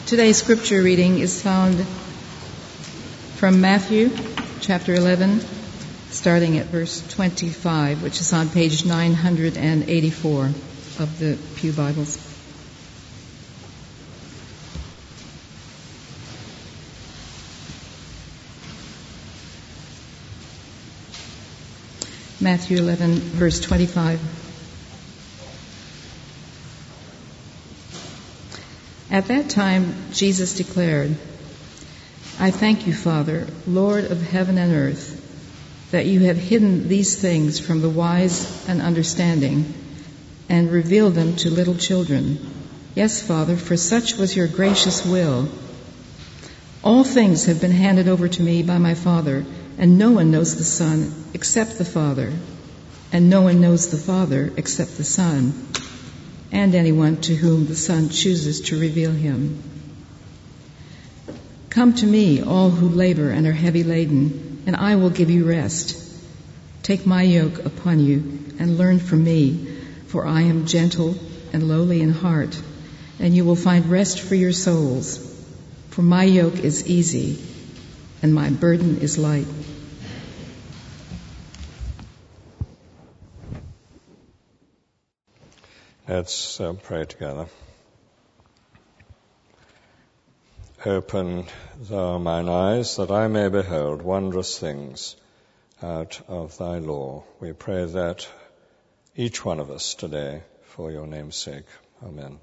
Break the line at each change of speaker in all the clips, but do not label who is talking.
Today's scripture reading is found from Matthew chapter 11, starting at verse 25, which is on page 984 of the Pew Bibles. Matthew 11, verse 25. At that time, Jesus declared, I thank you, Father, Lord of heaven and earth, that you have hidden these things from the wise and understanding and revealed them to little children. Yes, Father, for such was your gracious will. All things have been handed over to me by my Father, and no one knows the Son except the Father, and no one knows the Father except the Son, and anyone to whom the Son chooses to reveal him. Come to me, all who labor and are heavy laden, and I will give you rest. Take my yoke upon you and learn from me, for I am gentle and lowly in heart, and you will find rest for your souls. For my yoke is easy and my burden is light.
Let's pray together. Open thou mine eyes, that I may behold wondrous things out of thy law. We pray that each one of us today, for your name's sake. Amen.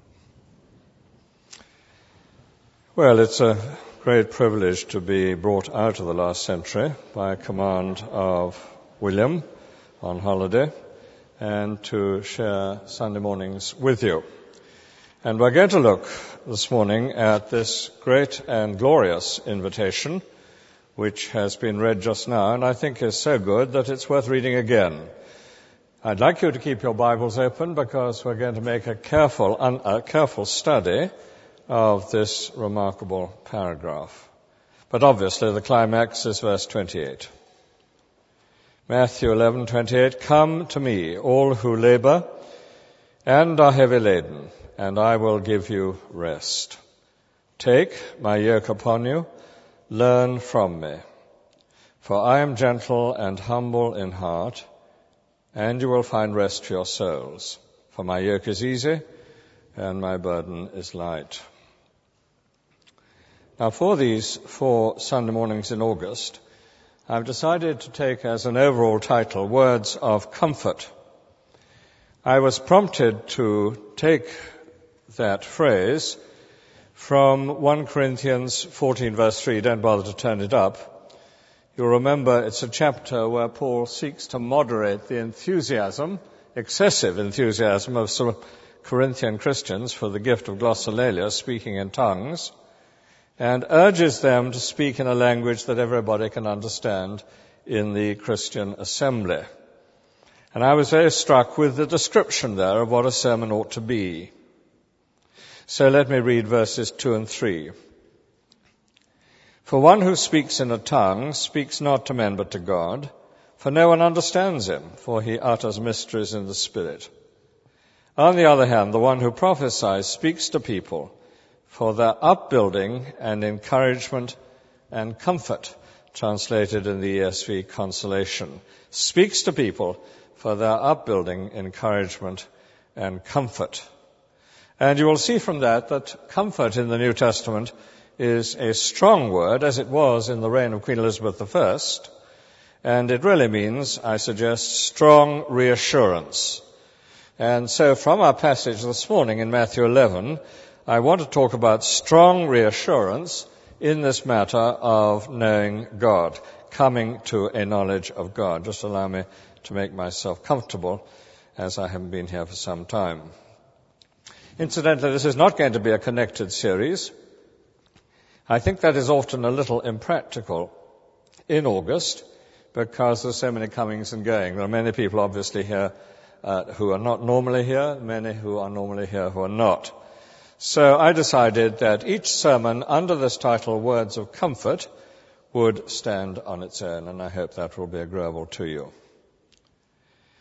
Well, it's a great privilege to be brought out of the last century by command of William on holiday, and to share Sunday mornings with you. And we're going to look this morning at this great and glorious invitation, which has been read just now, and I think is so good that it's worth reading again. I'd like you to keep your Bibles open, because we're going to make a careful study of this remarkable paragraph. But obviously the climax is verse 28. Matthew 11:28, Come to me, all who labor and are heavy laden, and I will give you rest. Take my yoke upon you, learn from me. For I am gentle and humble in heart, and you will find rest for your souls. For my yoke is easy, and my burden is light. Now, for these 4 Sunday mornings in August, I've decided to take as an overall title, Words of Comfort. I was prompted to take that phrase from 1 Corinthians 14 verse 3. Don't bother to turn it up. You'll remember it's a chapter where Paul seeks to moderate the excessive enthusiasm of some Corinthian Christians for the gift of glossolalia, speaking in tongues, and urges them to speak in a language that everybody can understand in the Christian assembly. And I was very struck with the description there of what a sermon ought to be. So let me read verses 2 and 3. For one who speaks in a tongue speaks not to men but to God, for no one understands him, for he utters mysteries in the Spirit. On the other hand, the one who prophesies speaks to people for their upbuilding and encouragement and comfort, translated in the ESV Consolation. Speaks to people for their upbuilding, encouragement, and comfort. And you will see from that comfort in the New Testament is a strong word, as it was in the reign of Queen Elizabeth I, and it really means, I suggest, strong reassurance. And so from our passage this morning in Matthew 11, I want to talk about strong reassurance in this matter of knowing God, coming to a knowledge of God. Just allow me to make myself comfortable, as I haven't been here for some time. Incidentally, this is not going to be a connected series. I think that is often a little impractical in August, because there's so many comings and going. There are many people obviously here who are not normally here, many who are normally here who are not. So I decided that each sermon under this title, Words of Comfort, would stand on its own, and I hope that will be agreeable to you.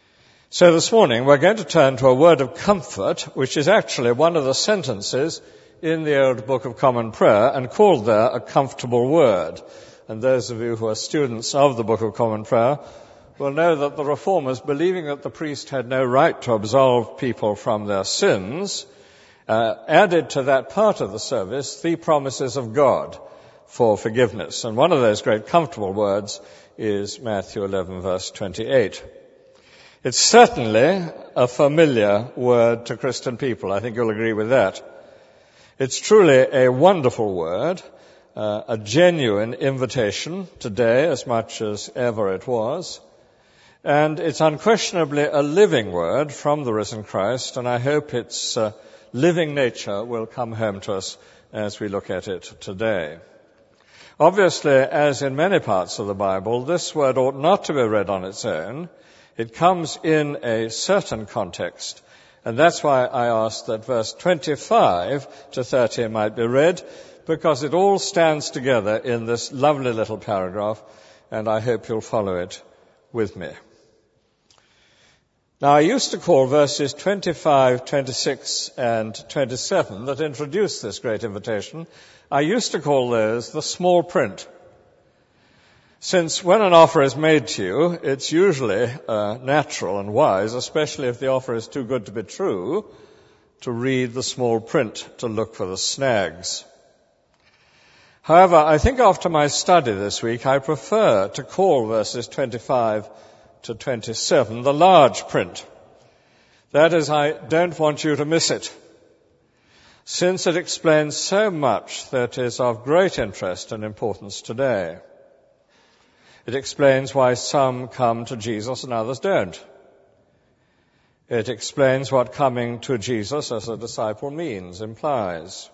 So this morning we're going to turn to a word of comfort, which is actually one of the sentences in the old Book of Common Prayer and called there a comfortable word. And those of you who are students of the Book of Common Prayer will know that the Reformers, believing that the priest had no right to absolve people from their sins, added to that part of the service the promises of God for forgiveness. And one of those great comfortable words is Matthew 11, verse 28. It's certainly a familiar word to Christian people. I think you'll agree with that. It's truly a wonderful word, a genuine invitation today as much as ever it was. And it's unquestionably a living word from the risen Christ, and I hope its living nature will come home to us as we look at it today. Obviously, as in many parts of the Bible, this word ought not to be read on its own. It comes in a certain context, and that's why I asked that verse 25 to 30 might be read, because it all stands together in this lovely little paragraph, and I hope you'll follow it with me. Now, I used to call verses 25, 26, and 27 that introduce this great invitation, I used to call those the small print. Since when an offer is made to you, it's usually natural and wise, especially if the offer is too good to be true, to read the small print, to look for the snags. However, I think after my study this week, I prefer to call verses 25 to 27 the large print. That is, I don't want you to miss it, since it explains so much that is of great interest and importance today. It explains why some come to Jesus and others don't. It explains what coming to Jesus as a disciple means, implies.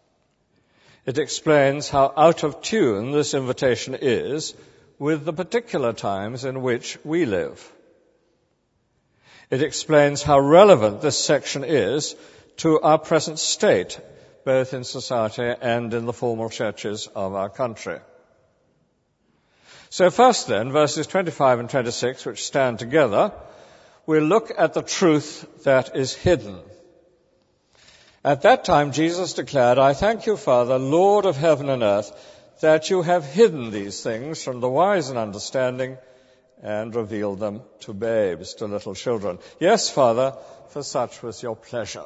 It explains how out of tune this invitation is with the particular times in which we live. It explains how relevant this section is to our present state, both in society and in the formal churches of our country. So first then, verses 25 and 26, which stand together, we'll look at the truth that is hidden. At that time, Jesus declared, I thank you, Father, Lord of heaven and earth, that you have hidden these things from the wise and understanding and revealed them to babes, to little children. Yes, Father, for such was your pleasure.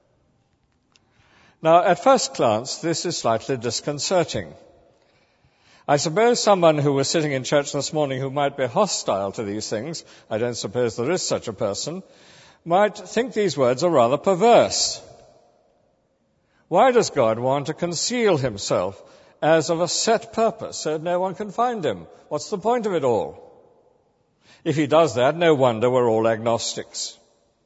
Now, at first glance, this is slightly disconcerting. I suppose someone who was sitting in church this morning who might be hostile to these things, I don't suppose there is such a person, might think these words are rather perverse. Why does God want to conceal himself as of a set purpose so no one can find him? What's the point of it all? If he does that, no wonder we're all agnostics.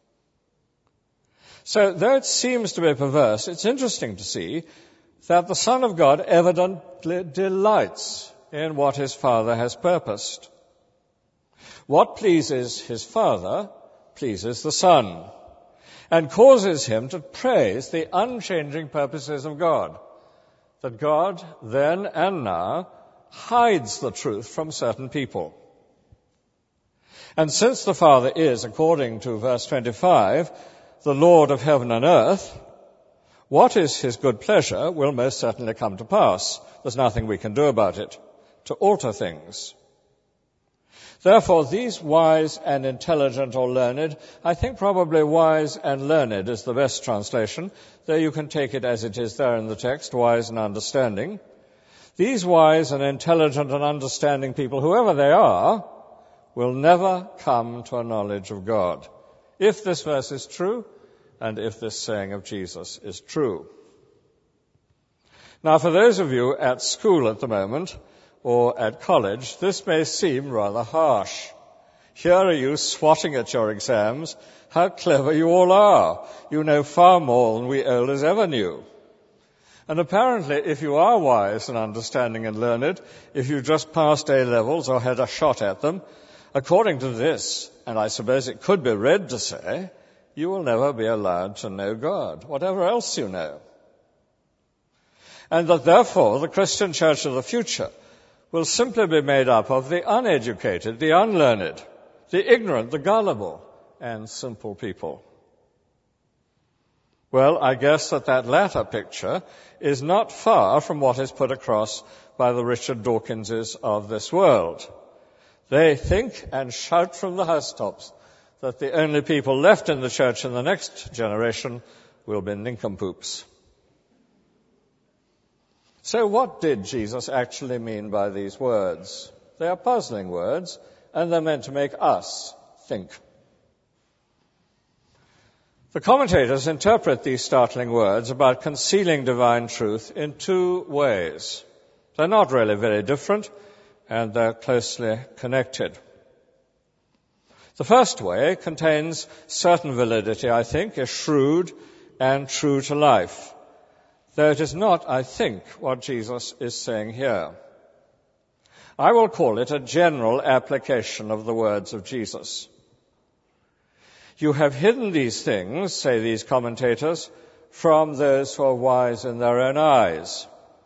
So, though it seems to be perverse, it's interesting to see that the Son of God evidently delights in what his Father has purposed. What pleases his Father pleases the Son, and causes him to praise the unchanging purposes of God, that God then and now hides the truth from certain people. And since the Father is, according to verse 25, the Lord of heaven and earth, what is his good pleasure will most certainly come to pass. There's nothing we can do about it to alter things. Therefore, these wise and intelligent or learned, I think probably wise and learned is the best translation, though you can take it as it is there in the text, wise and understanding. These wise and intelligent and understanding people, whoever they are, will never come to a knowledge of God, if this verse is true and if this saying of Jesus is true. Now, for those of you at school at the moment, or at college, this may seem rather harsh. Here are you swatting at your exams. How clever you all are. You know far more than we elders ever knew. And apparently, if you are wise and understanding and learned, if you just passed A-levels or had a shot at them, according to this, and I suppose it could be read to say, you will never be allowed to know God, whatever else you know. And that therefore the Christian church of the future will simply be made up of the uneducated, the unlearned, the ignorant, the gullible, and simple people. Well, I guess that latter picture is not far from what is put across by the Richard Dawkinses of this world. They think and shout from the housetops that the only people left in the church in the next generation will be nincompoops. So what did Jesus actually mean by these words? They are puzzling words, and they're meant to make us think. The commentators interpret these startling words about concealing divine truth in two ways. They're not really very different, and they're closely connected. The first way contains certain validity, I think, is shrewd and true to life, though it is not, I think, what Jesus is saying here. I will call it a general application of the words of Jesus. You have hidden these things, say these commentators, from those who are wise in their own eyes.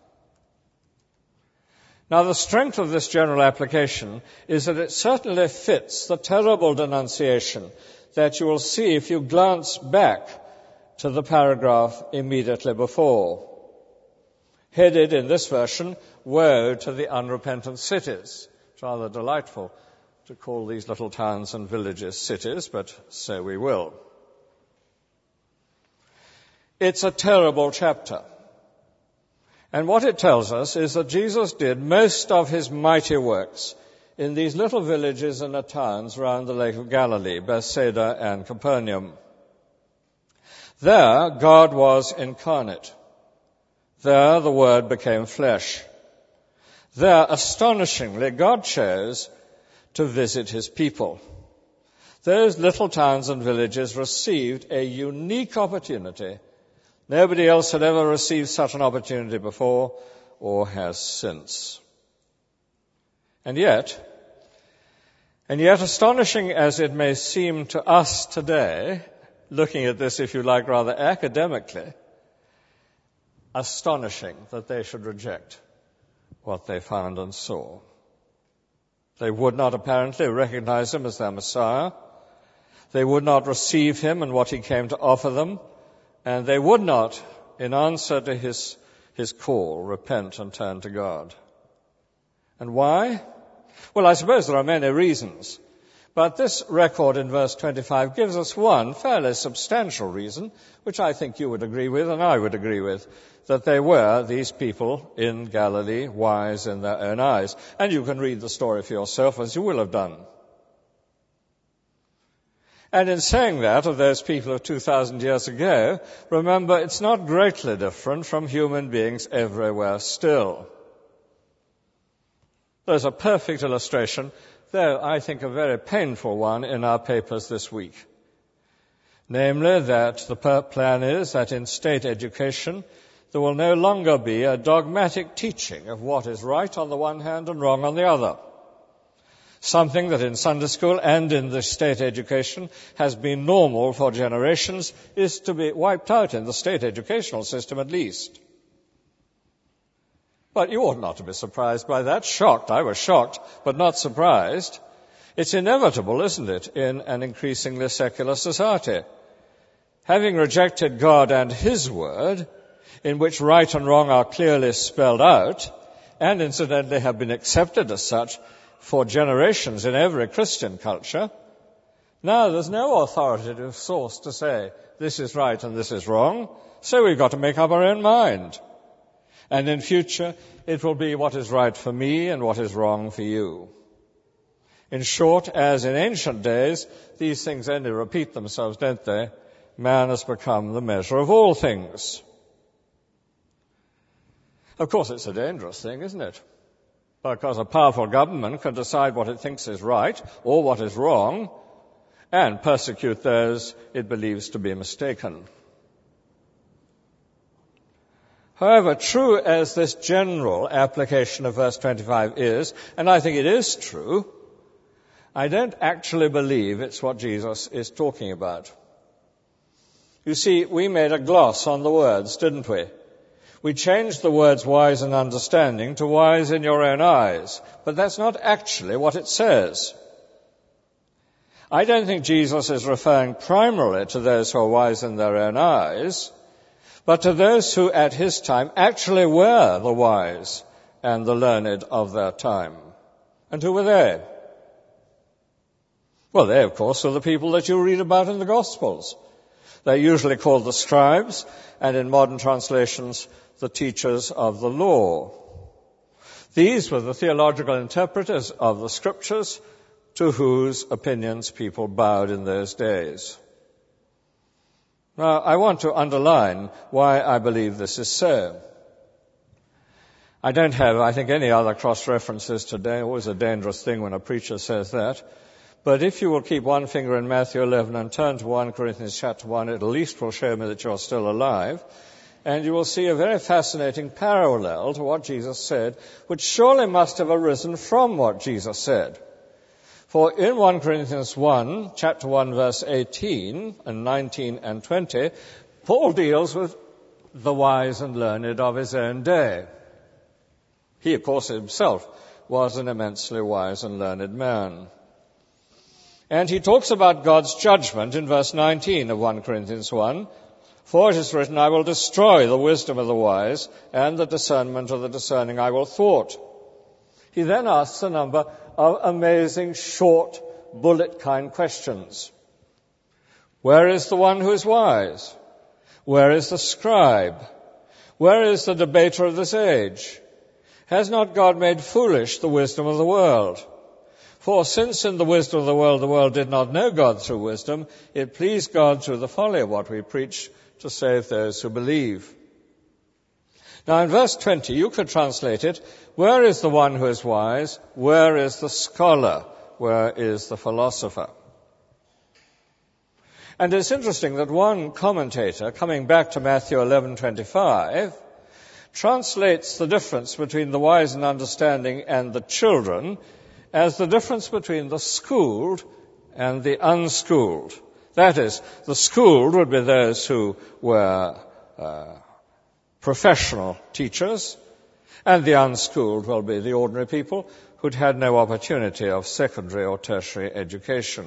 Now, the strength of this general application is that it certainly fits the terrible denunciation that you will see if you glance back to the paragraph immediately before. Headed in this version, Woe to the Unrepentant Cities. It's rather delightful to call these little towns and villages cities, but so we will. It's a terrible chapter. And what it tells us is that Jesus did most of his mighty works in these little villages and towns around the Lake of Galilee, Bethsaida and Capernaum. There, God was incarnate. There, the Word became flesh. There, astonishingly, God chose to visit his people. Those little towns and villages received a unique opportunity. Nobody else had ever received such an opportunity before or has since. And yet, astonishing as it may seem to us today, looking at this, if you like, rather academically, astonishing that they should reject what they found and saw. They would not apparently recognize him as their Messiah. They would not receive him and what he came to offer them. And they would not, in answer to his call, repent and turn to God. And why? Well, I suppose there are many reasons. But this record in verse 25 gives us one fairly substantial reason, which I think you would agree with and I would agree with, that they were, these people in Galilee, wise in their own eyes. And you can read the story for yourself, as you will have done. And in saying that of those people of 2,000 years ago, remember it's not greatly different from human beings everywhere still. There's a perfect illustration, though I think a very painful one, in our papers this week. Namely, that the plan is that in state education there will no longer be a dogmatic teaching of what is right on the one hand and wrong on the other. Something that in Sunday school and in the state education has been normal for generations is to be wiped out in the state educational system at least. But you ought not to be surprised by that. Shocked. I was shocked, but not surprised. It's inevitable, isn't it, in an increasingly secular society? Having rejected God and his word, in which right and wrong are clearly spelled out, and incidentally have been accepted as such for generations in every Christian culture, now there's no authoritative source to say this is right and this is wrong, so we've got to make up our own mind. And in future, it will be what is right for me and what is wrong for you. In short, as in ancient days, these things only repeat themselves, don't they? Man has become the measure of all things. Of course, it's a dangerous thing, isn't it? Because a powerful government can decide what it thinks is right or what is wrong and persecute those it believes to be mistaken. However, true as this general application of verse 25 is, and I think it is true, I don't actually believe it's what Jesus is talking about. You see, we made a gloss on the words, didn't we? We changed the words wise and understanding to wise in your own eyes, but that's not actually what it says. I don't think Jesus is referring primarily to those who are wise in their own eyes, but to those who at his time actually were the wise and the learned of their time. And who were they? Well, they, of course, are the people that you read about in the Gospels. They're usually called the scribes, and in modern translations, the teachers of the law. These were the theological interpreters of the Scriptures to whose opinions people bowed in those days. Now, I want to underline why I believe this is so. I don't have, I think, any other cross-references today. Always a dangerous thing when a preacher says that. But if you will keep one finger in Matthew 11 and turn to 1 Corinthians chapter 1, it at least will show me that you're still alive. And you will see a very fascinating parallel to what Jesus said, which surely must have arisen from what Jesus said. For in 1 Corinthians 1, chapter 1, verse 18 and 19 and 20, Paul deals with the wise and learned of his own day. He, of course, himself was an immensely wise and learned man. And he talks about God's judgment in verse 19 of 1 Corinthians 1. For it is written, I will destroy the wisdom of the wise, and the discernment of the discerning I will thwart. He then asks a number of amazing, short, bullet-kind questions. Where is the one who is wise? Where is the scribe? Where is the debater of this age? Has not God made foolish the wisdom of the world? For since in the wisdom of the world did not know God through wisdom, it pleased God through the folly of what we preach to save those who believe. Now in verse 20, you could translate it, where is the one who is wise? Where is the scholar? Where is the philosopher? And it's interesting that one commentator, coming back to Matthew 11:25, translates the difference between the wise and understanding and the children as the difference between the schooled and the unschooled. That is, the schooled would be those who were professional teachers, and the unschooled will be the ordinary people who'd had no opportunity of secondary or tertiary education.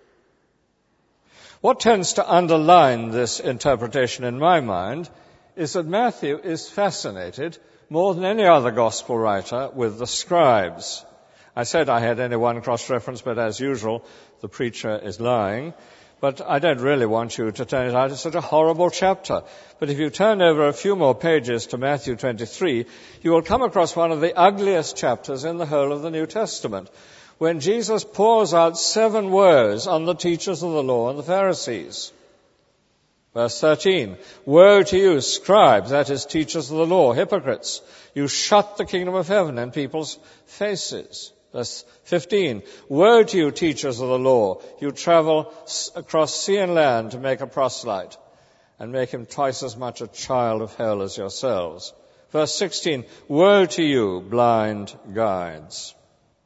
What tends to underline this interpretation in my mind is that Matthew is fascinated more than any other gospel writer with the scribes. I said I had only one cross-reference, but as usual, the preacher is lying. But I don't really want you to turn it out. It's such a horrible chapter. But if you turn over a few more pages to Matthew 23, you will come across one of the ugliest chapters in the whole of the New Testament, when Jesus pours out 7 woes on the teachers of the law and the Pharisees. Verse 13, woe to you, scribes, that is, teachers of the law, hypocrites. You shut the kingdom of heaven in people's faces. Verse 15, woe to you, teachers of the law. You travel across sea and land to make a proselyte and make him twice as much a child of hell as yourselves. Verse 16, woe to you, blind guides.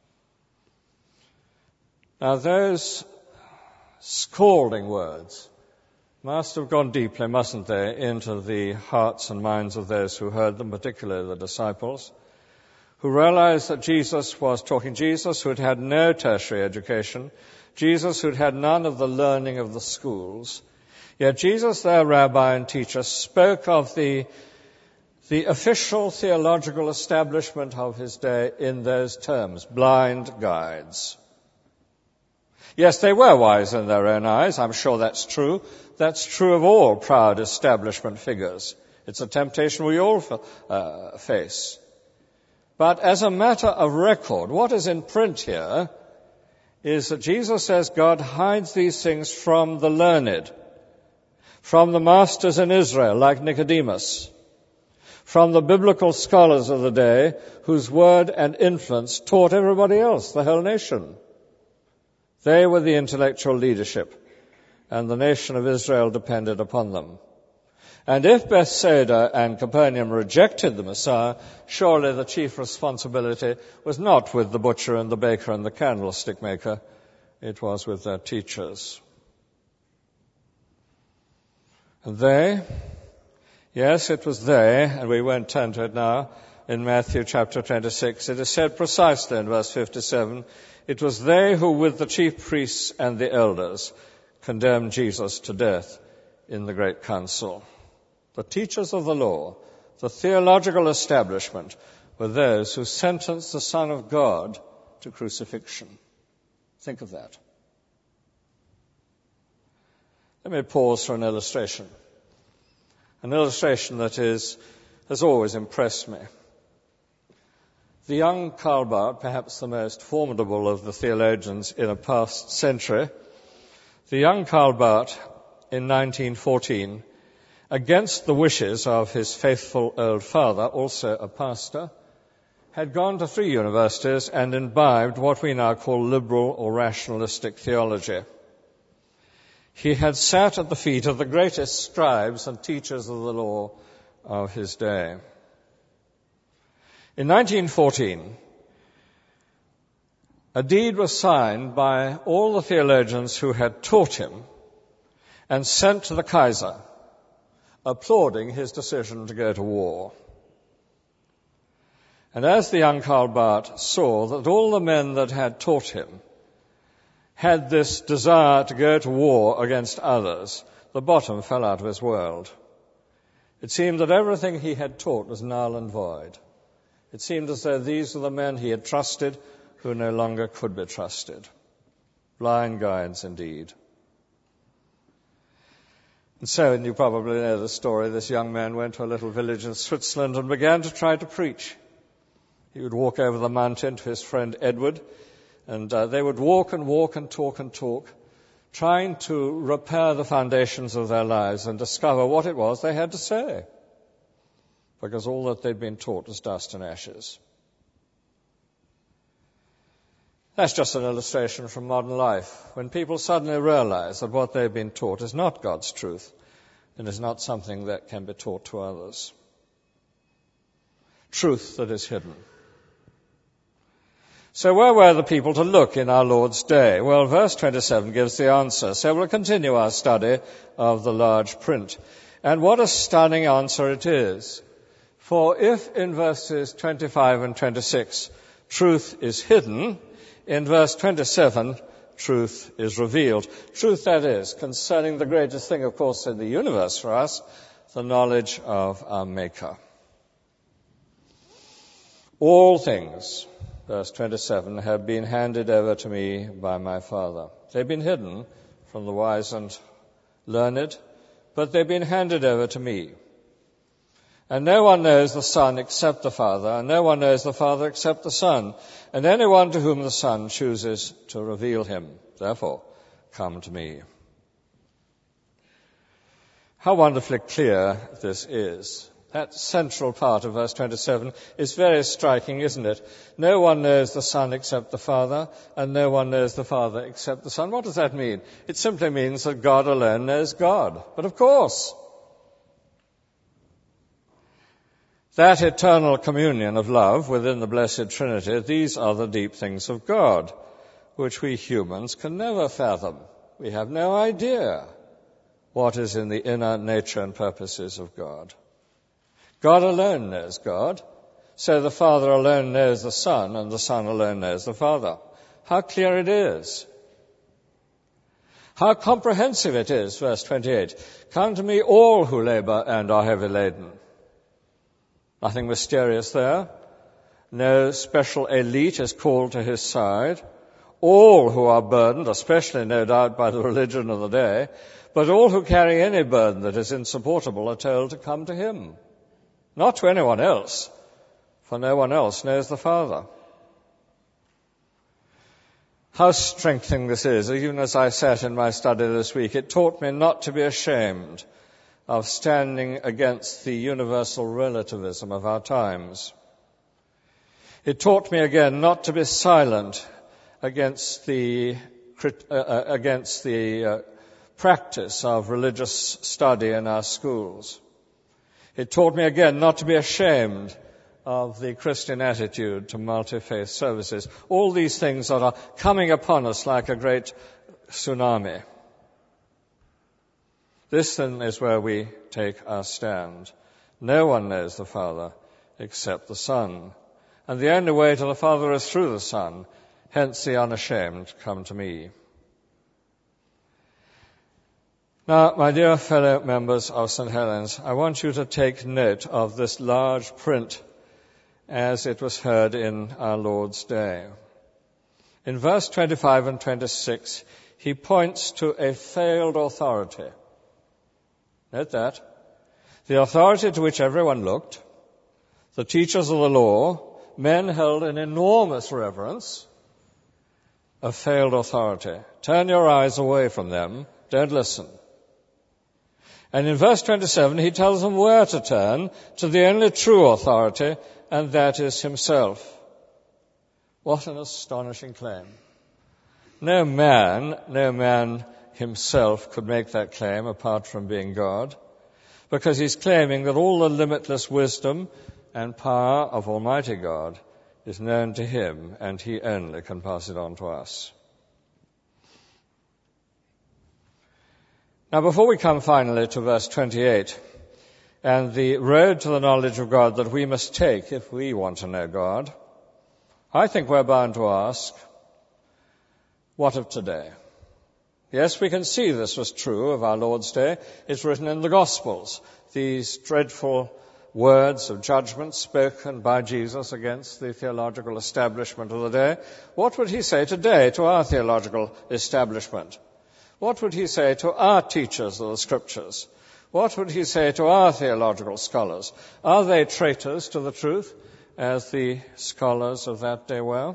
Now those scalding words must have gone deeply, mustn't they, into the hearts and minds of those who heard them, particularly the disciples, who realized that Jesus was talking, Jesus who'd had no tertiary education, Jesus who'd had none of the learning of the schools. Yet Jesus, their rabbi and teacher, spoke of the official theological establishment of his day in those terms, blind guides. Yes, they were wise in their own eyes. I'm sure that's true. That's true of all proud establishment figures. It's a temptation we all face. But as a matter of record, what is in print here is that Jesus says God hides these things from the learned, from the masters in Israel like Nicodemus, from the biblical scholars of the day whose word and influence taught everybody else, the whole nation. They were the intellectual leadership, and the nation of Israel depended upon them. And if Bethsaida and Capernaum rejected the Messiah, surely the chief responsibility was not with the butcher and the baker and the candlestick maker. It was with their teachers. And they, yes, it was they, and we won't turn to it now. in Matthew chapter 26. It is said precisely in verse 57, "It was they who with the chief priests and the elders condemned Jesus to death in the great council." The teachers of the law, the theological establishment, were those who sentenced the Son of God to crucifixion. Think of that. Let me pause for an illustration that has always impressed me. The young Karl Barth, perhaps the most formidable of the theologians in a past century, the young Karl Barth in 1914, against the wishes of his faithful old father, also a pastor, had gone to 3 universities and imbibed what we now call liberal or rationalistic theology. He had sat at the feet of the greatest scribes and teachers of the law of his day. In 1914, a deed was signed by all the theologians who had taught him and sent to the Kaiser, applauding his decision to go to war. And as the young Karl Barth saw that all the men that had taught him had this desire to go to war against others, the bottom fell out of his world. It seemed that everything he had taught was null and void. It seemed as though these were the men he had trusted who no longer could be trusted. Blind guides indeed. And so, and you probably know the story, this young man went to a little village in Switzerland and began to try to preach. He would walk over the mountain to his friend Edward, and they would walk and talk, trying to repair the foundations of their lives and discover what it was they had to say, because all that they'd been taught was dust and ashes. That's just an illustration from modern life. When people suddenly realize that what they've been taught is not God's truth and is not something that can be taught to others. Truth that is hidden. So where were the people to look in our Lord's day? Well, verse 27 gives the answer. So we'll continue our study of the large print. And what a stunning answer it is. For if in verses 25 and 26 truth is hidden, in verse 27 truth is revealed. Truth, that is, concerning the greatest thing, of course, in the universe for us, the knowledge of our Maker. All things, verse 27, have been handed over to me by my Father. They've been hidden from the wise and learned, but they've been handed over to me. And no one knows the Son except the Father, and no one knows the Father except the Son, and anyone to whom the Son chooses to reveal him. Therefore, come to me. How wonderfully clear this is. That central part of verse 27 is very striking, isn't it? No one knows the Son except the Father, and no one knows the Father except the Son. What does that mean? It simply means that God alone knows God. But of course, that eternal communion of love within the Blessed Trinity, these are the deep things of God, which we humans can never fathom. We have no idea what is in the inner nature and purposes of God. God alone knows God, so the Father alone knows the Son, and the Son alone knows the Father. How clear it is. How comprehensive it is, verse 28. Come to me all who labor and are heavy laden. Nothing mysterious there. No special elite is called to his side. All who are burdened, especially no doubt by the religion of the day, but all who carry any burden that is insupportable are told to come to him. Not to anyone else, for no one else knows the Father. How strengthening this is. Even as I sat in my study this week, it taught me not to be ashamed of standing against the universal relativism of our times. It taught me again not to be silent against the practice of religious study in our schools. It taught me again not to be ashamed of the Christian attitude to multi-faith services. All these things that are coming upon us like a great tsunami. This then is where we take our stand. No one knows the Father except the Son. And the only way to the Father is through the Son. Hence the unashamed come to me. Now, my dear fellow members of St. Helens, I want you to take note of this large print as it was heard in our Lord's day. In verse 25 and 26, he points to a failed authority. Note that. The authority to which everyone looked, the teachers of the law, men held in enormous reverence, a failed authority. Turn your eyes away from them. Don't listen. And in verse 27, he tells them where to turn, to the only true authority, and that is himself. What an astonishing claim. No man himself could make that claim apart from being God, because he's claiming that all the limitless wisdom and power of Almighty God is known to him, and he only can pass it on to us. Now, before we come finally to verse 28, and the road to the knowledge of God that we must take if we want to know God, I think we're bound to ask, what of today? Yes, we can see this was true of our Lord's day. It's written in the Gospels, these dreadful words of judgment spoken by Jesus against the theological establishment of the day. What would he say today to our theological establishment? What would he say to our teachers of the Scriptures? What would he say to our theological scholars? Are they traitors to the truth, as the scholars of that day were?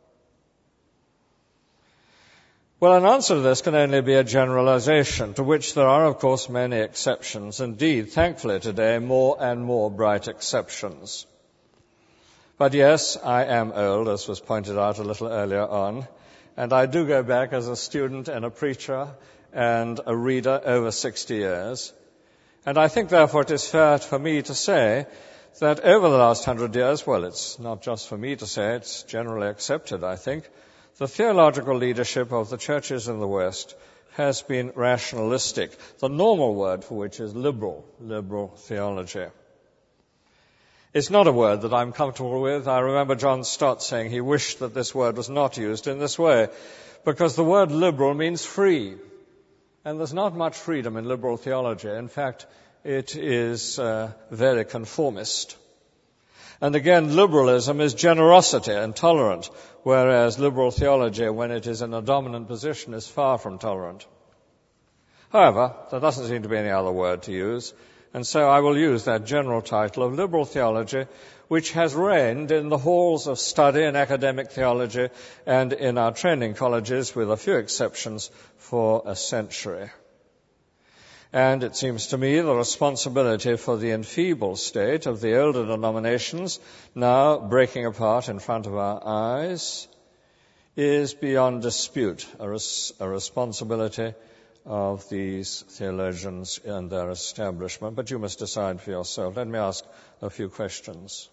Well, an answer to this can only be a generalization, to which there are, of course, many exceptions. Indeed, thankfully today, more and more bright exceptions. But yes, I am old, as was pointed out a little earlier on, and I do go back as a student and a preacher and a reader over 60 years. And I think, therefore, it is fair for me to say that over the last 100 years, well, it's not just for me to say, it's generally accepted, I think, the theological leadership of the churches in the West has been rationalistic, the normal word for which is liberal theology. It's not a word that I'm comfortable with. I remember John Stott saying he wished that this word was not used in this way, because the word liberal means free. And there's not much freedom in liberal theology. In fact, it is very conformist. And again, liberalism is generosity and tolerant, whereas liberal theology, when it is in a dominant position, is far from tolerant. However, there doesn't seem to be any other word to use, and so I will use that general title of liberal theology, which has reigned in the halls of study in academic theology and in our training colleges, with a few exceptions, for a century. And it seems to me the responsibility for the enfeebled state of the older denominations, now breaking apart in front of our eyes, is beyond dispute, a responsibility of these theologians and their establishment. But you must decide for yourself. Let me ask a few questions.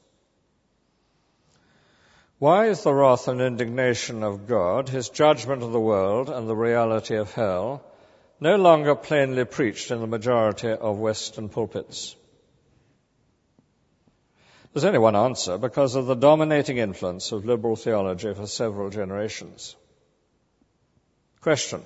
Why is the wrath and indignation of God, his judgment of the world and the reality of hell, no longer plainly preached in the majority of Western pulpits? There's only one answer: because of the dominating influence of liberal theology for several generations. Question: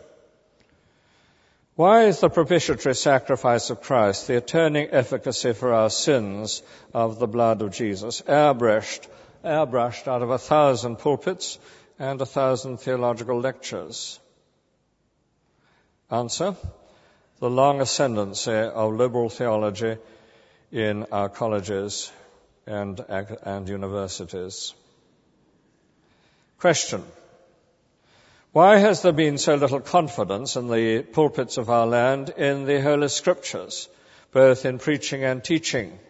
why is the propitiatory sacrifice of Christ, the atoning efficacy for our sins of the blood of Jesus, airbrushed out of 1,000 pulpits and 1,000 theological lectures? Answer: the long ascendancy of liberal theology in our colleges and universities. Question: why has there been so little confidence in the pulpits of our land in the Holy Scriptures, both in preaching and teaching?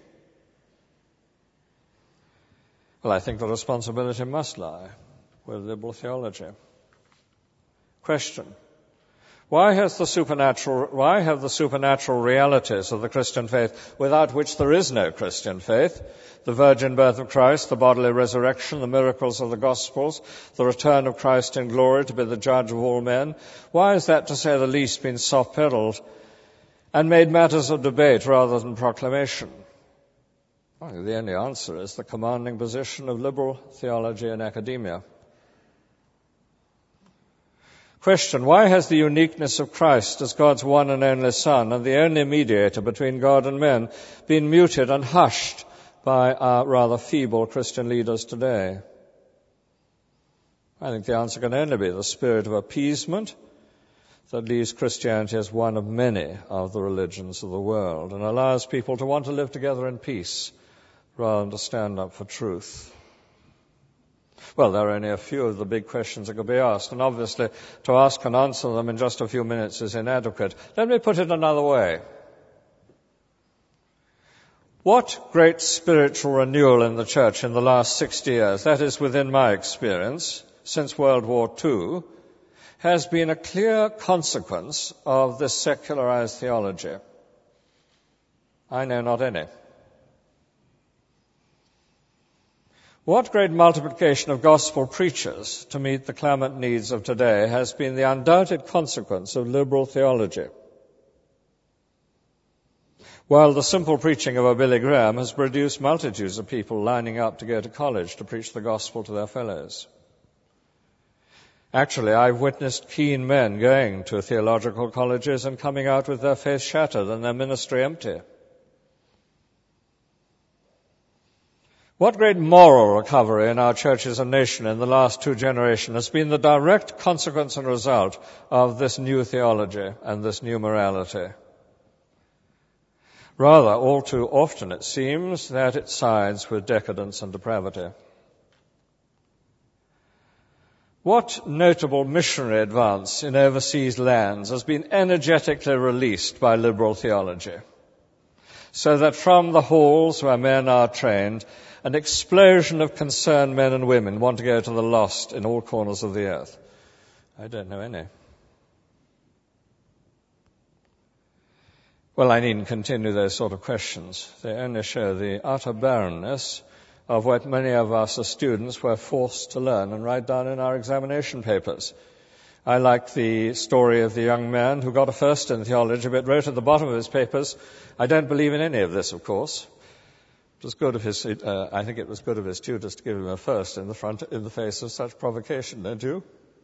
Well, I think the responsibility must lie with liberal theology. Question: why have the supernatural realities of the Christian faith, without which there is no Christian faith, the virgin birth of Christ, the bodily resurrection, the miracles of the Gospels, the return of Christ in glory to be the judge of all men, why is that, to say the least, been soft-pedaled and made matters of debate rather than proclamation? Well, the only answer is the commanding position of liberal theology in academia. Question: why has the uniqueness of Christ as God's one and only Son and the only mediator between God and men been muted and hushed by our rather feeble Christian leaders today? I think the answer can only be the spirit of appeasement that leaves Christianity as one of many of the religions of the world and allows people to want to live together in peace rather than to stand up for truth. Well, there are only a few of the big questions that could be asked, and obviously to ask and answer them in just a few minutes is inadequate. Let me put it another way. What great spiritual renewal in the church in the last 60 years, that is within my experience, since World War II, has been a clear consequence of this secularized theology? I know not any. What great multiplication of gospel preachers to meet the clamant needs of today has been the undoubted consequence of liberal theology? While the simple preaching of a Billy Graham has produced multitudes of people lining up to go to college to preach the gospel to their fellows. Actually, I've witnessed keen men going to theological colleges and coming out with their faith shattered and their ministry empty. What great moral recovery in our churches and nation in the last 2 generations has been the direct consequence and result of this new theology and this new morality. Rather, all too often it seems that it sides with decadence and depravity. What notable missionary advance in overseas lands has been energetically released by liberal theology, so that from the halls where men are trained, an explosion of concerned men and women want to go to the lost in all corners of the earth? I don't know any. Well, I needn't continue those sort of questions. They only show the utter barrenness of what many of us as students were forced to learn and write down in our examination papers. I like the story of the young man who got a first in theology, but wrote at the bottom of his papers, "I don't believe in any of this, of course." It was good of his, I think it was good of his tutors to give him a first in the face of such provocation, don't you?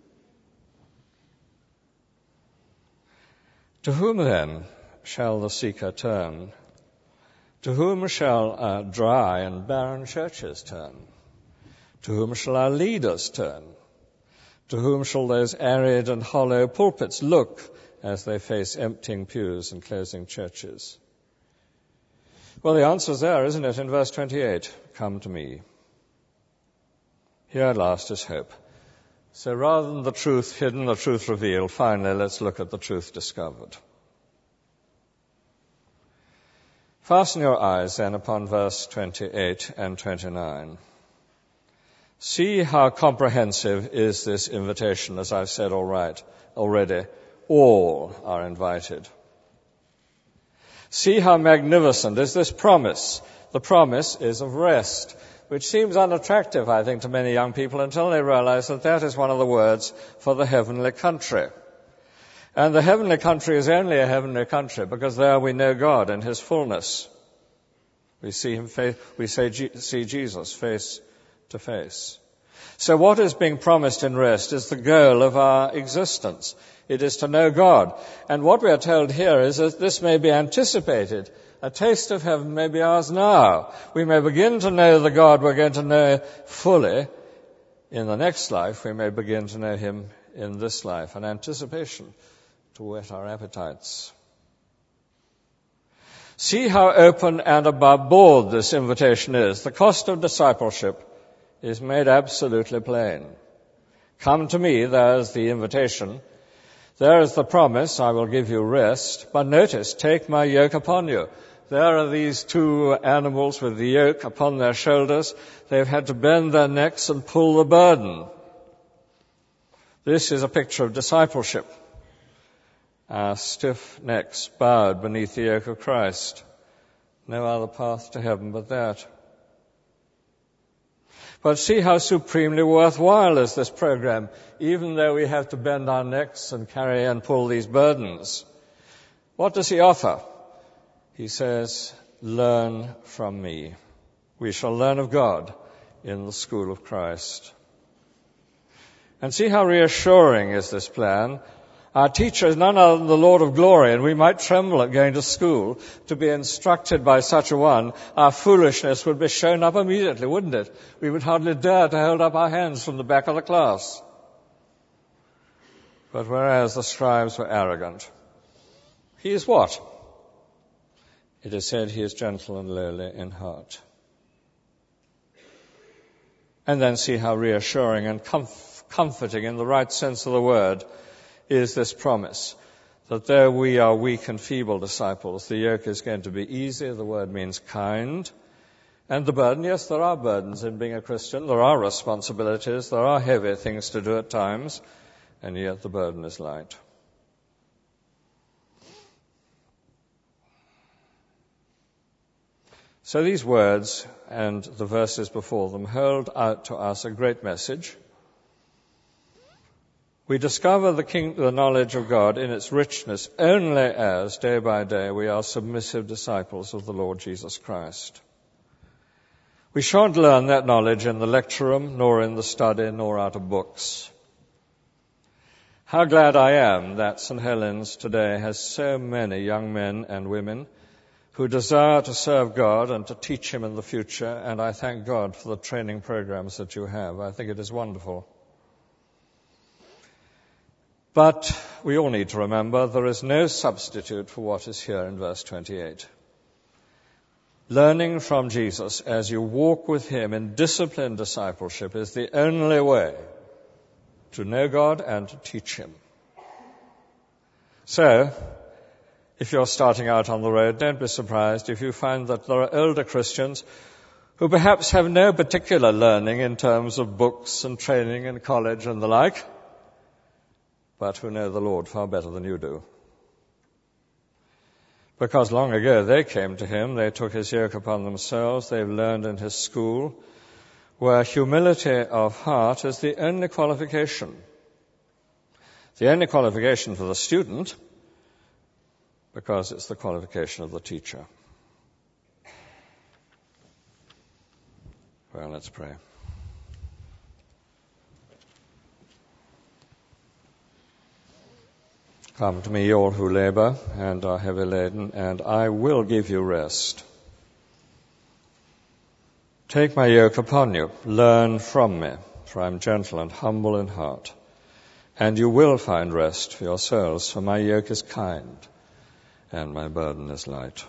To whom then shall the seeker turn? To whom shall dry and barren churches turn? To whom shall our leaders turn? To whom shall those arid and hollow pulpits look as they face emptying pews and closing churches? Well, the answer's there, isn't it, in verse 28? Come to me. Here at last is hope. So rather than the truth hidden, the truth revealed, finally let's look at the truth discovered. Fasten your eyes then upon verse 28 and 29. See how comprehensive is this invitation, as I've said already. All are invited. See how magnificent is this promise. The promise is of rest, which seems unattractive, I think, to many young people until they realize that that is one of the words for the heavenly country. And the heavenly country is only a heavenly country because there we know God in his fullness. We see see Jesus face to face. So what is being promised in rest is the goal of our existence. It is to know God. And what we are told here is that this may be anticipated. A taste of heaven may be ours now. We may begin to know the God we're going to know fully in the next life. We may begin to know him in this life. An anticipation to whet our appetites. See how open and above board this invitation is. The cost of discipleship is made absolutely plain. Come to me, there's the invitation. There is the promise, I will give you rest. But notice, take my yoke upon you. There are these 2 animals with the yoke upon their shoulders. They've had to bend their necks and pull the burden. This is a picture of discipleship. Our stiff necks bowed beneath the yoke of Christ. No other path to heaven but that. But see how supremely worthwhile is this program, even though we have to bend our necks and carry and pull these burdens. What does he offer? He says, learn from me. We shall learn of God in the school of Christ. And see how reassuring is this plan. Our teacher is none other than the Lord of glory, and we might tremble at going to school to be instructed by such a one. Our foolishness would be shown up immediately, wouldn't it? We would hardly dare to hold up our hands from the back of the class. But whereas the scribes were arrogant, he is what? It is said he is gentle and lowly in heart. And then see how reassuring and comforting in the right sense of the word is this promise that though we are weak and feeble disciples, the yoke is going to be easy. The word means kind. And the burden, yes, there are burdens in being a Christian. There are responsibilities. There are heavy things to do at times. And yet the burden is light. So these words and the verses before them hold out to us a great message. We discover the knowledge of God in its richness only as, day by day, we are submissive disciples of the Lord Jesus Christ. We shan't learn that knowledge in the lecture room, nor in the study, nor out of books. How glad I am that St. Helens today has so many young men and women who desire to serve God and to teach Him in the future, and I thank God for the training programs that you have. I think it is wonderful. But we all need to remember there is no substitute for what is here in verse 28. Learning from Jesus as you walk with Him in disciplined discipleship is the only way to know God and to teach Him. So, if you're starting out on the road, don't be surprised if you find that there are older Christians who perhaps have no particular learning in terms of books and training in college and the like, but who know the Lord far better than you do. Because long ago they came to Him, they took His yoke upon themselves, they've learned in His school, where humility of heart is the only qualification. The only qualification for the student, because it's the qualification of the teacher. Well, let's pray. Come to me, all who labor and are heavy laden, and I will give you rest. Take my yoke upon you, learn from me, for I am gentle and humble in heart, and you will find rest for your souls, for my yoke is kind and my burden is light.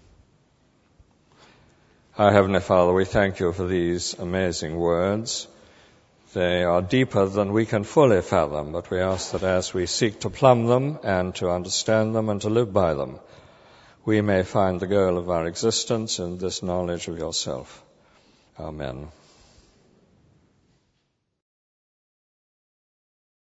Our Heavenly Father, we thank you for these amazing words. They are deeper than we can fully fathom, but we ask that as we seek to plumb them and to understand them and to live by them, we may find the goal of our existence in this knowledge of yourself. Amen.